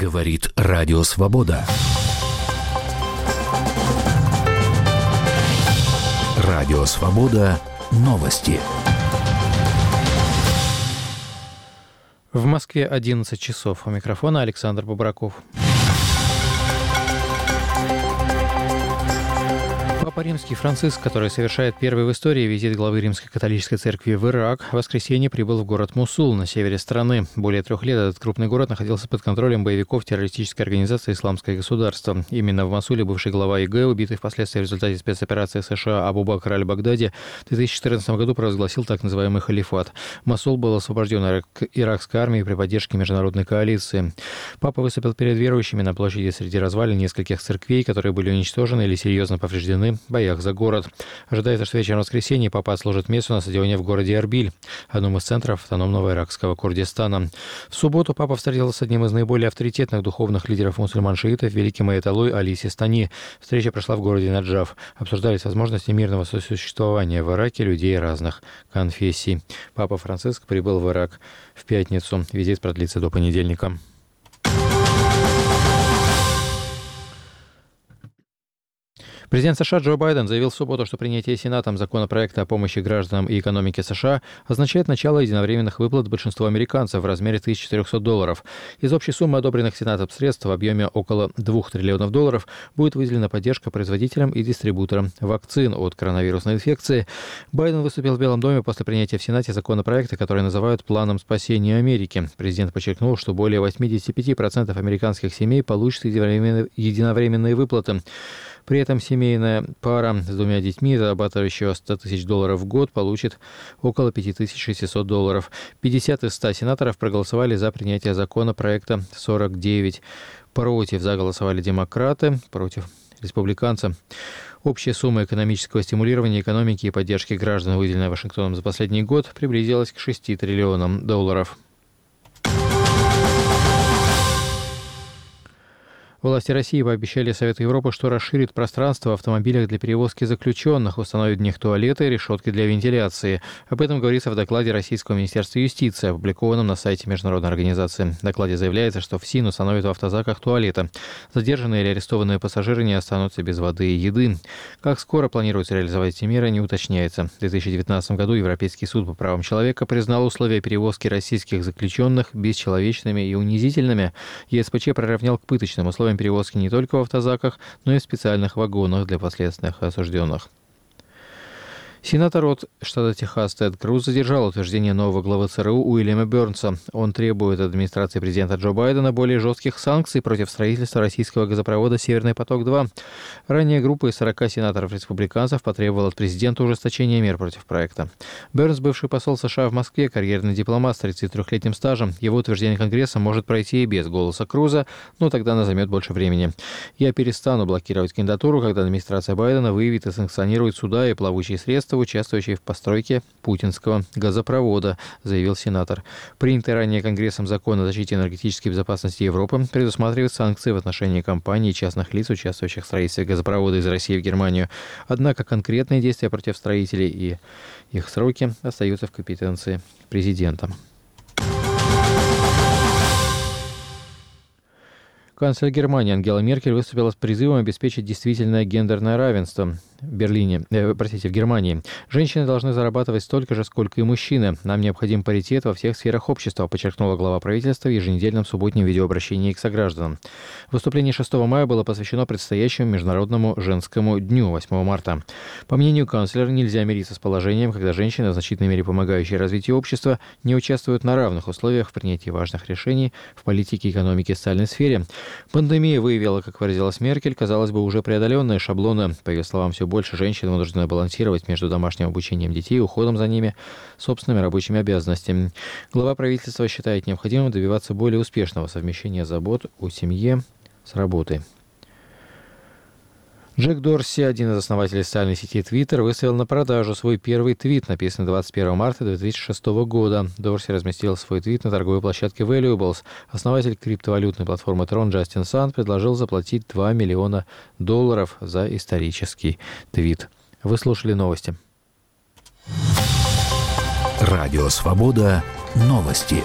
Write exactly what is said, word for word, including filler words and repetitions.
Говорит Радио Свобода. Радио Свобода. Новости. В Москве одиннадцать часов. У микрофона Александр Бобраков. Папа Римский Франциск, который совершает первый в истории визит главы Римской католической церкви в Ирак, в воскресенье прибыл в город Мосул на севере страны. Более трех лет этот крупный город находился под контролем боевиков террористической организации «Исламское государство». Именно в Мосуле бывший глава ИГ, убитый впоследствии в результате спецоперации США Абу Бакр аль-Багдади, в две тысячи четырнадцатом году провозгласил так называемый халифат. Мосул был освобожден иракской армией при поддержке международной коалиции. Папа выступил перед верующими на площади среди развалин нескольких церквей, которые были уничтожены или серьезно повреждены в боях за город. Ожидается, что вечером воскресенья папа отслужит мессу на стадионе в городе Эрбиль, одном из центров автономного иракского Курдистана. В субботу папа встретился с одним из наиболее авторитетных духовных лидеров мусульман-шиитов, великим аятоллой Али Систани. Встреча прошла в городе Наджаф. Обсуждались возможности мирного сосуществования в Ираке людей разных конфессий. Папа Франциск прибыл в Ирак в пятницу. Визит продлится до понедельника. Президент США Джо Байден заявил в субботу, что принятие Сенатом законопроекта о помощи гражданам и экономике США означает начало единовременных выплат большинству американцев в размере тысяча четыреста долларов. Из общей суммы одобренных Сенатом средств в объеме около двух триллионов долларов будет выделена поддержка производителям и дистрибуторам вакцин от коронавирусной инфекции. Байден выступил в Белом доме после принятия в Сенате законопроекта, который называют «Планом спасения Америки». Президент подчеркнул, что более восемьдесят пять процентов американских семей получат единовременные выплаты. При этом семейная пара с двумя детьми, зарабатывающая сто тысяч долларов в год, получит около пять тысяч шестьсот долларов. пятьдесят из ста сенаторов проголосовали за принятие законопроекта, сорок девять против. За голосовали демократы, против республиканцы. Общая сумма экономического стимулирования экономики и поддержки граждан, выделенная Вашингтоном за последний год, приблизилась к шести триллионам долларов. Власти России пообещали Совету Европы, что расширит пространство в автомобилях для перевозки заключенных, установит в них туалеты и решетки для вентиляции. Об этом говорится в докладе Российского Министерства юстиции, опубликованном на сайте международной организации. В докладе заявляется, что ФСИН установит в автозаках туалеты. Задержанные или арестованные пассажиры не останутся без воды и еды. Как скоро планируется реализовать эти меры, не уточняется. В две тысячи девятнадцатом году Европейский суд по правам человека признал условия перевозки российских заключенных бесчеловечными и унизительными. ЕСПЧ приравнял к пыточным условиям перевозки не только в автозаках, но и в специальных вагонах для последственных осужденных. Сенатор от штата Техас Тед Круз задержал утверждение нового главы ЦРУ Уильяма Бернса. Он требует от администрации президента Джо Байдена более жестких санкций против строительства российского газопровода «Северный поток-два». Ранее группа из сорока сенаторов-республиканцев потребовала от президента ужесточения мер против проекта. Бернс, бывший посол США в Москве, карьерный дипломат с тридцатитрёхлетним стажем. Его утверждение Конгрессом может пройти и без голоса Круза, но тогда она займет больше времени. «Я перестану блокировать кандидатуру, когда администрация Байдена выявит и санкционирует суда и плавучие средства, участвующие в постройке путинского газопровода», заявил сенатор. Принятый ранее Конгрессом закон о защите энергетической безопасности Европы предусматривает санкции в отношении компаний и частных лиц, участвующих в строительстве газопровода из России в Германию. Однако конкретные действия против строителей и их сроки остаются в компетенции президента. Канцлер Германии Ангела Меркель выступила с призывом обеспечить действительное гендерное равенство в Берлине, э, простите, в Германии. Женщины должны зарабатывать столько же, сколько и мужчины. Нам необходим паритет во всех сферах общества, подчеркнула глава правительства в еженедельном субботнем видеообращении к согражданам. Выступление шестого мая было посвящено предстоящему Международному женскому дню восьмого марта. По мнению канцлера, нельзя мириться с положением, когда женщины, в значительной мере помогающие развитию общества, не участвуют на равных условиях в принятии важных решений в политике, экономике и социальной сфере. Пандемия выявила, как выразилась Меркель, казалось бы, уже преодоленные шаблоны. По ее словам, все больше женщин вынуждены балансировать между домашним обучением детей, уходом за ними, собственными рабочими обязанностями. Глава правительства считает необходимым добиваться более успешного совмещения забот о семье с работой. Джек Дорси, один из основателей социальной сети Twitter, выставил на продажу свой первый твит, написанный двадцать первого марта две тысячи шестого года. Дорси разместил свой твит на торговой площадке Valuables. Основатель криптовалютной платформы Tron Джастин Сан предложил заплатить два миллиона долларов за исторический твит. Вы слушали новости. Радио Свобода. Новости.